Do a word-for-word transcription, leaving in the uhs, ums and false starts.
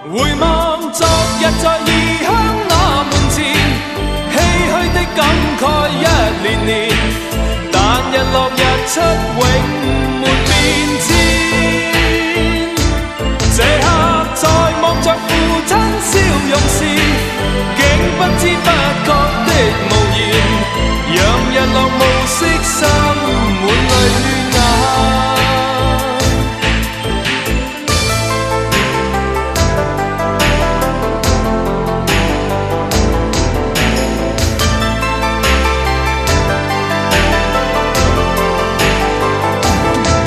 回望昨日在異鄉那門前，唏噓的感慨一年年，但日落日出永